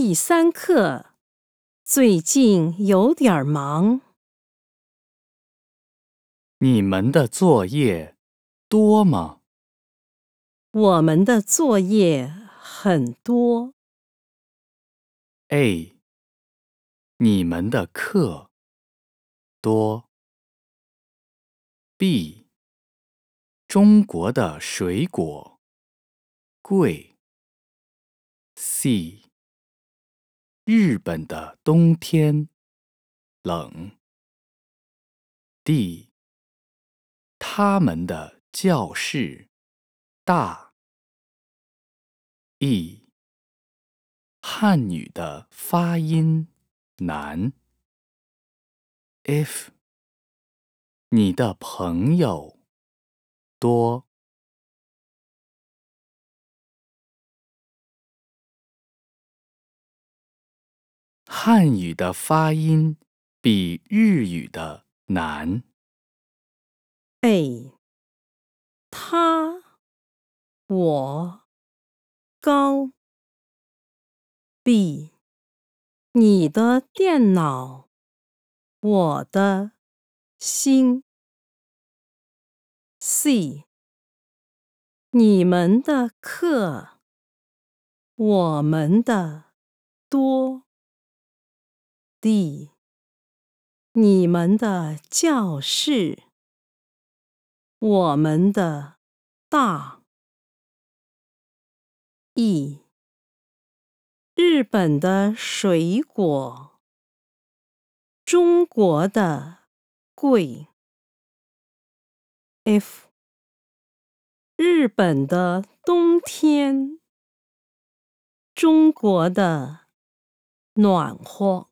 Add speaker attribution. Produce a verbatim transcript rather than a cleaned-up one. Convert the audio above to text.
Speaker 1: 第三课，最近有点忙。
Speaker 2: 你们的作业多吗？
Speaker 1: 我们的作业很多。
Speaker 2: A. 你们的课多。B. 中国的水果贵。C. 日本的冬天冷。D. 他们的教室大。E. 汉语的发音难。F. 你的朋友多。汉语的发音比日语的难。
Speaker 1: A. 他，我，高。B. 你的电脑，我的心。C. 你们的课，我们的多。D. 你们的教室，我们的大。E. 日本的水果，中国的贵。F. 日本的冬天，中国的暖和。